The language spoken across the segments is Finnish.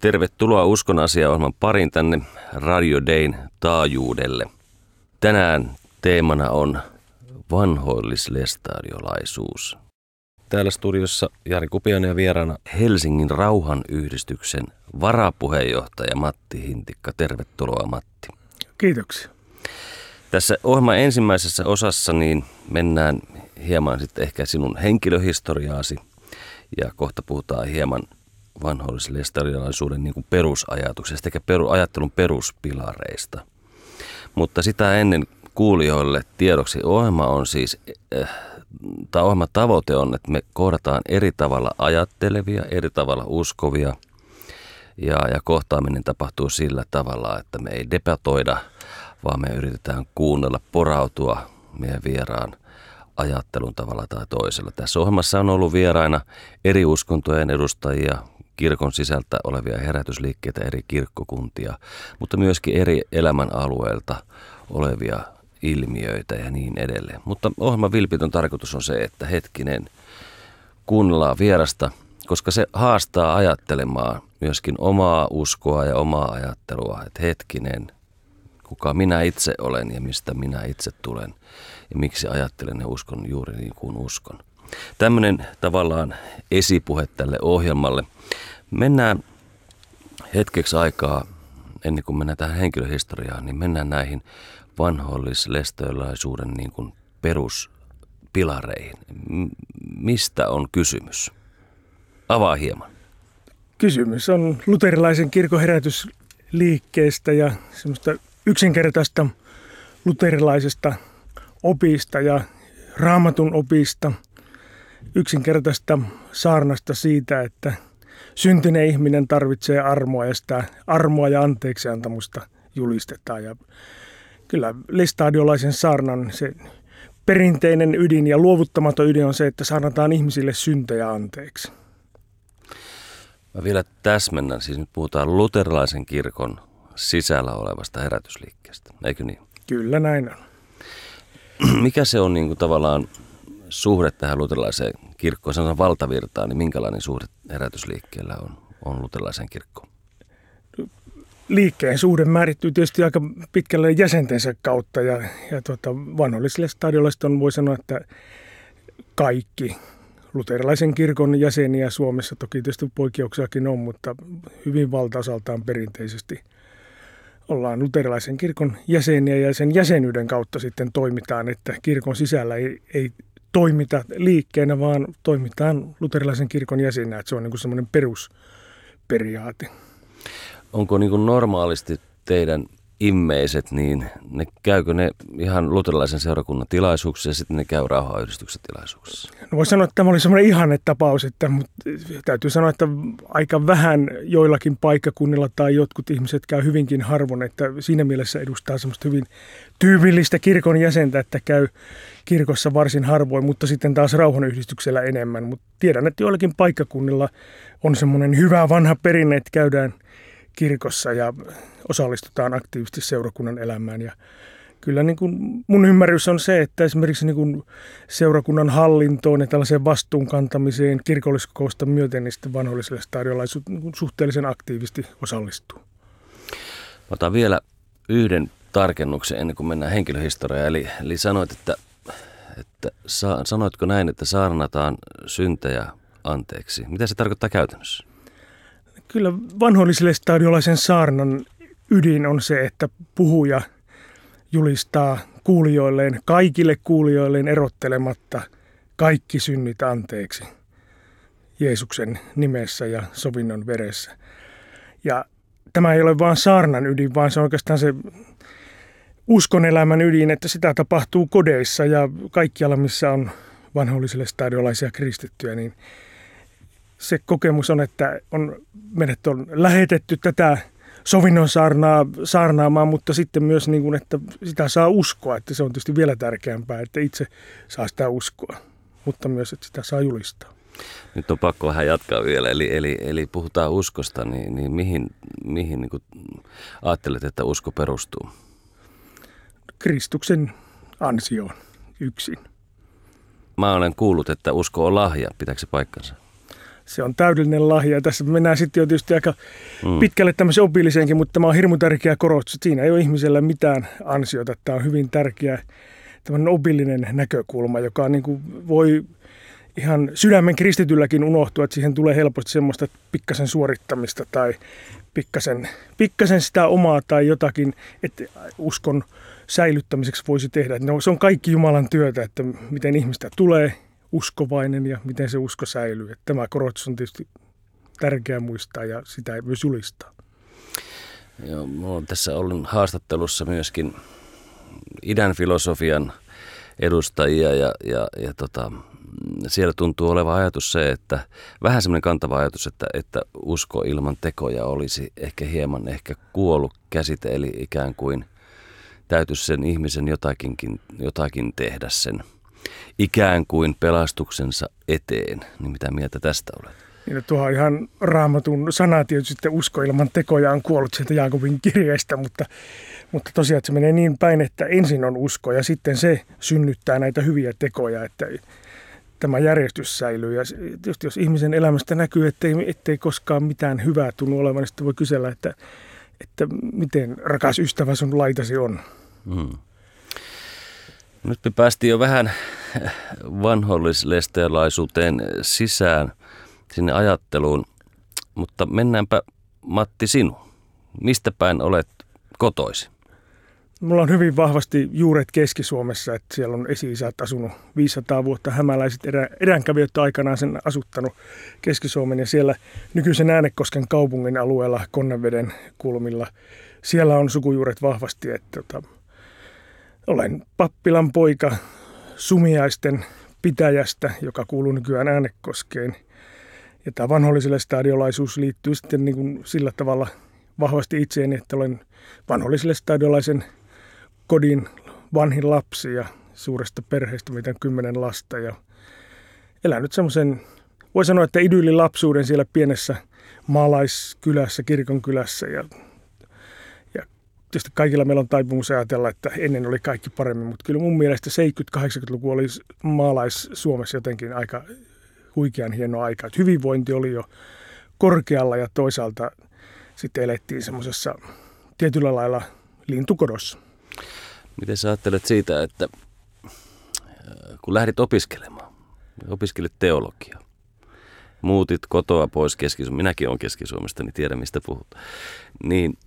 Tervetuloa Uskon asia-ohjelman parin tänne Radio Dayn taajuudelle. Tänään teemana on vanhoillislestadiolaisuus. Täällä studiossa Jari Kupiainen ja vieraana Helsingin Rauhanyhdistyksen varapuheenjohtaja Matti Hintikka. Tervetuloa Matti. Kiitoksia. Tässä ohjelman ensimmäisessä osassa niin mennään hieman sitten ehkä sinun henkilöhistoriaasi ja kohta puhutaan hieman vanhoillislestadiolaisuuden niin kuin perusajatuksesta eikä ajattelun peruspilareista. Mutta sitä ennen kuulijoille tiedoksi ohjelma on siis, tai ohjelman tavoite on, että me kohdataan eri tavalla ajattelevia, eri tavalla uskovia ja kohtaaminen tapahtuu sillä tavalla, että me ei debatoida, vaan me yritetään kuunnella, porautua meidän vieraan ajattelun tavalla tai toisella. Tässä ohjelmassa on ollut vieraina eri uskontojen edustajia, kirkon sisältä olevia herätysliikkeitä, eri kirkkokuntia, mutta myöskin eri elämänalueilta olevia ilmiöitä ja niin edelleen. Mutta ohjelman vilpitön tarkoitus on se, että hetkinen, kuunnellaan vierasta, koska se haastaa ajattelemaan myöskin omaa uskoa ja omaa ajattelua, että hetkinen, kuka minä itse olen ja mistä minä itse tulen ja miksi ajattelen ja uskon juuri niin kuin uskon. Tämmöinen tavallaan esipuhe tälle ohjelmalle. Mennään hetkeksi aikaa, ennen kuin mennään tähän henkilöhistoriaan, niin mennään näihin vanhoillislestadiolaisuuden niin kuin peruspilareihin. Mistä on kysymys? Avaa hieman. Kysymys on luterilaisen kirkon herätysliikkeestä ja semmoista yksinkertaista luterilaisesta opista ja raamatun opista, yksinkertaista saarnasta siitä, että syntinen ihminen tarvitsee armoa ja sitä armoa ja anteeksiantamusta julistetaan. Ja kyllä lestadiolaisen saarnan se perinteinen ydin ja luovuttamaton ydin on se, että saarnataan ihmisille syntejä anteeksi. Mä vielä täsmennän, siis nyt puhutaan luterilaisen kirkon sisällä olevasta herätysliikkeestä, eikö niin? Kyllä näin on. Mikä se on niin kuin tavallaan suhde tähän luterilaiseen kirkkoon, sanotaan valtavirtaan, niin minkälainen suhde herätysliikkeellä on luterilaiseen kirkkoon? Liikkeen suhde määrittyy tietysti aika pitkälle jäsentensä kautta ja vanhoillislestadiolaiset on, voi sanoa, että kaikki luterilaisen kirkon jäseniä Suomessa, toki tietysti poikkeuksiakin on, mutta hyvin valtaosaltaan perinteisesti ollaan luterilaisen kirkon jäseniä ja sen jäsenyyden kautta sitten toimitaan, että kirkon sisällä ei toimita liikkeenä, vaan toimitaan luterilaisen kirkon jäsenä, että se on niin kuin semmoinen perusperiaate. Onko niin kuin normaalisti teidän immeiset, niin käykö ne ihan luterilaisen seurakunnan tilaisuuksissa ja sitten ne käy rauhanyhdistyksen tilaisuuksissa? No voi sanoa, että tämä oli semmoinen ihannetapaus, mutta täytyy sanoa, että aika vähän joillakin paikkakunnilla tai jotkut ihmiset käy hyvinkin harvoin, että siinä mielessä edustaa semmoista hyvin tyypillistä kirkon jäsentä, että käy kirkossa varsin harvoin, mutta sitten taas rauhanyhdistyksellä enemmän. Mutta tiedän, että joillakin paikkakunnilla on semmoinen hyvä vanha perinne, että käydään kirkossa ja osallistutaan aktiivisesti seurakunnan elämään. Ja kyllä niin kuin mun ymmärrys on se, että esimerkiksi niin kuin seurakunnan hallintoon ja tällaiseen vastuunkantamiseen kirkolliskokousta myöten niin sitten vanhoillislestadiolaisuus suhteellisen aktiivisesti osallistuu. Otan vielä yhden tarkennuksen ennen kuin mennään henkilöhistoriaan. Eli sanoit, sanoitko näin, että saarnataan syntejä anteeksi? Mitä se tarkoittaa käytännössä? Kyllä vanhoillislestadiolaisen saarnan ydin on se, että puhuja julistaa kuulijoilleen, kaikille kuulijoilleen erottelematta kaikki synnit anteeksi Jeesuksen nimessä ja sovinnon veressä. Ja tämä ei ole vain saarnan ydin, vaan se on oikeastaan se uskonelämän ydin, että sitä tapahtuu kodeissa ja kaikkialla, missä on vanhoillislestadiolaisia kristittyjä, niin se kokemus on, että meidät on lähetetty tätä sovinnon saarnaamaan, mutta sitten myös, niin kuin, että sitä saa uskoa, että se on tietysti vielä tärkeämpää, että itse saa sitä uskoa, mutta myös, että sitä saa julistaa. Nyt on pakko vähän jatkaa vielä, eli puhutaan uskosta, niin mihin niin kuin ajattelet, että usko perustuu? Kristuksen ansioon yksin. Mä olen kuullut, että usko on lahja. Pitääkö se paikkansa? Se on täydellinen lahja. Tässä mennään sitten jo tietysti aika pitkälle tämmöisen opilliseenkin, mutta tämä on hirmu tärkeä korostus. Siinä ei ole ihmisellä mitään ansiota. Tämä on hyvin tärkeä tämmöinen opillinen näkökulma, joka niin kuin voi ihan sydämen kristitylläkin unohtua, että siihen tulee helposti semmoista pikkasen suorittamista tai pikkasen sitä omaa tai jotakin, että uskon säilyttämiseksi voisi tehdä. No, se on kaikki Jumalan työtä, että miten ihmistä tulee uskovainen ja miten se usko säilyy. Että tämä korostus on tietysti tärkeää muistaa ja sitä ei myös julistaa. Joo, minulla on tässä ollut haastattelussa myöskin idän filosofian edustajia ja siellä tuntuu olevan ajatus se, että vähän semmoinen kantava ajatus, että usko ilman tekoja olisi ehkä kuollut käsite, eli ikään kuin täytyisi sen ihmisen jotakin tehdä sen ikään kuin pelastuksensa eteen. Niin mitä mieltä tästä olet? Niin, tuo on ihan Raamatun sana tietysti, että usko ilman tekoja on kuollut sieltä Jaakobin kirjeestä, mutta tosiaan että se menee niin päin, että ensin on usko ja sitten se synnyttää näitä hyviä tekoja, että tämä järjestys säilyy. Ja tietysti jos ihmisen elämästä näkyy, ettei koskaan mitään hyvää tunnu olevan, niin sitten voi kysellä, että miten rakas ystävä sun laitasi on. Nyt me päästiin jo vähän vanhollislestadiolaisuuteen sisään, sinne ajatteluun, mutta mennäänpä Matti sinun. Mistä päin olet kotoisin? Mulla on hyvin vahvasti juuret Keski-Suomessa, että siellä on esi-isät asunut 500 vuotta. Hämäläiset eränkävijät aikanaan sen asuttanut Keski-Suomen ja siellä nykyisen Äänekosken kaupungin alueella Konneveden kulmilla. Siellä on sukujuuret vahvasti, että olen pappilan poika Sumiaisten pitäjästä, joka kuuluu nykyään Äänekoskeen. Ja tämä vanhollislestadiolaisuus liittyy sitten niin kuin sillä tavalla vahvasti itseeni, että olen vanhollislestadiolaisen kodin vanhin lapsi ja suuresta perheestä, mitä 10 lasta. Ja elänyt semmoisen, voi sanoa, että idyllin lapsuuden siellä pienessä maalaiskylässä, kirkonkylässä. Ja tietysti kaikilla meillä on taipumus ajatella, että ennen oli kaikki paremmin, mutta kyllä mun mielestä 70-80-luku oli Maalais-Suomessa jotenkin aika huikean hieno aika. Että hyvinvointi oli jo korkealla ja toisaalta sitten elettiin semmoisessa tietyllä lailla lintukodossa. Miten sä ajattelet siitä, että kun lähdit opiskelemaan, opiskelit teologiaa, muutit kotoa pois Keski-Suomesta, minäkin olen Keski-Suomesta, niin tiedän mistä puhut, niin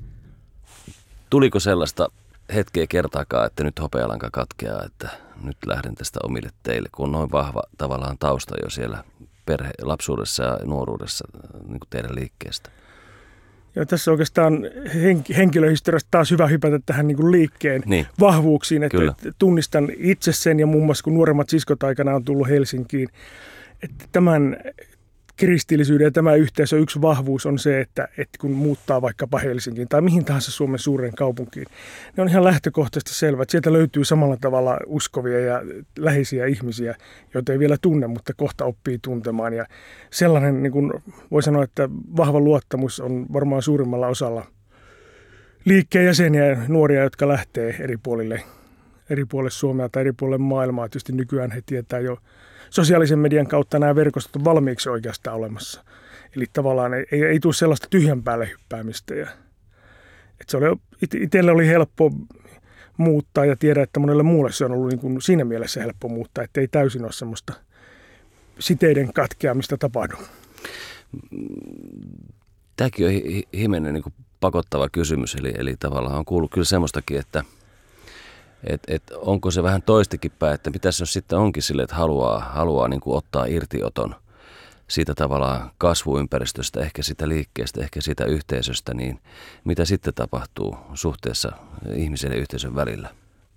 tuliko sellaista hetkeä kertaakaan, että nyt hopealanka katkeaa, että nyt lähden tästä omille teille, kun on noin vahva tavallaan tausta jo siellä lapsuudessa ja nuoruudessa niin kuin teidän liikkeestä? Ja tässä oikeastaan henkilöhistoriasta taas hyvä hypätä tähän niin kuin liikkeen vahvuuksiin, että tunnistan itse sen ja muun muassa kun nuoremmat siskot aikana on tullut Helsinkiin, että tämän kristillisyyden ja tämä yhteisö yksi vahvuus on se, että kun muuttaa vaikkapa Helsinkiin tai mihin tahansa Suomen suureen kaupunkiin, ne on ihan lähtökohtaisesti selvä, että sieltä löytyy samalla tavalla uskovia ja läheisiä ihmisiä, joita ei vielä tunne, mutta kohta oppii tuntemaan. Ja sellainen, niin kuin voi sanoa, että vahva luottamus on varmaan suurimmalla osalla liikkeen jäseniä ja nuoria, jotka lähtee eri puolille Suomea tai eri puolille maailmaa. Tietysti nykyään he tietää jo sosiaalisen median kautta nämä verkostot on valmiiksi oikeastaan olemassa. Eli tavallaan ei tule sellaista tyhjän päälle hyppäämistä. Itselle oli helppo muuttaa ja tiedä, että monelle muulle se on ollut niin kuin siinä mielessä helppo muuttaa, että ei täysin ole semmoista siteiden katkeamista tapahdu. Tämäkin on himenen niin kuin pakottava kysymys, eli tavallaan on kuullut kyllä semmoistakin, että onko se vähän toistakin päin, että mitäs jos sitten onkin sille, että haluaa niin kuin ottaa irtioton siitä tavallaan kasvuympäristöstä, ehkä sitä liikkeestä, ehkä siitä yhteisöstä, niin mitä sitten tapahtuu suhteessa ihmisen ja yhteisön välillä?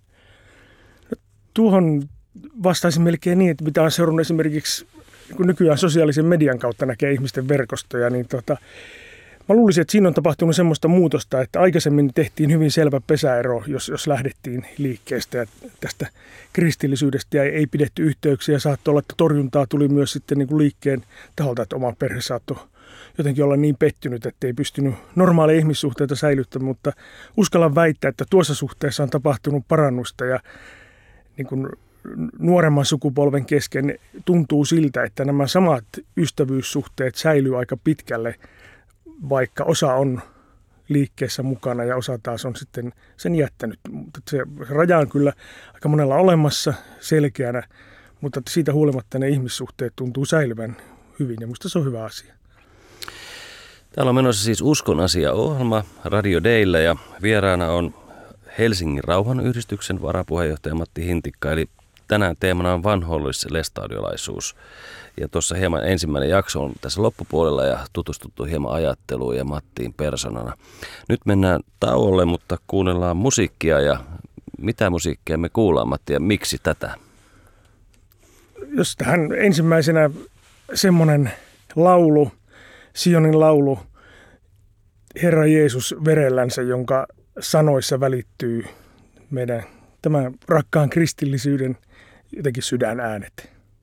Tuohon vastaisin melkein niin, että mitä on seurannut esimerkiksi, kun nykyään sosiaalisen median kautta näkee ihmisten verkostoja, niin mä luulisin, että siinä on tapahtunut semmoista muutosta, että aikaisemmin tehtiin hyvin selvä pesäero, jos lähdettiin liikkeestä ja tästä kristillisyydestä ja ei pidetty yhteyksiä. Saattoi olla, että torjuntaa tuli myös sitten niin kuin liikkeen taholta, että oma perhe saattoi jotenkin olla niin pettynyt, että ei pystynyt normaaleja ihmissuhteita säilyttämään, mutta uskallan väittää, että tuossa suhteessa on tapahtunut parannusta ja niin kuin nuoremman sukupolven kesken tuntuu siltä, että nämä samat ystävyyssuhteet säilyy aika pitkälle, vaikka osa on liikkeessä mukana ja osa taas on sitten sen jättänyt. Mutta se raja on kyllä aika monella olemassa selkeänä, mutta siitä huolimatta ne ihmissuhteet tuntuu säilyvän hyvin ja minusta se on hyvä asia. Täällä on menossa siis Uskon asia-ohjelma Radio Dayllä ja vieraana on Helsingin rauhanyhdistyksen varapuheenjohtaja Matti Hintikka, eli tänään teemana on vanhollis-lestadiolaisuus. Ja tuossa hieman ensimmäinen jakso on tässä loppupuolella ja tutustuttu hieman ajatteluun ja Mattiin persoonana. Nyt mennään tauolle, mutta kuunnellaan musiikkia ja mitä musiikkia me kuullaan, Matti, ja miksi tätä? Jos tähän ensimmäisenä semmoinen laulu, Sionin laulu, Herra Jeesus verellänsä, jonka sanoissa välittyy meidän tämän rakkaan kristillisyyden jotenkin sydänäänet.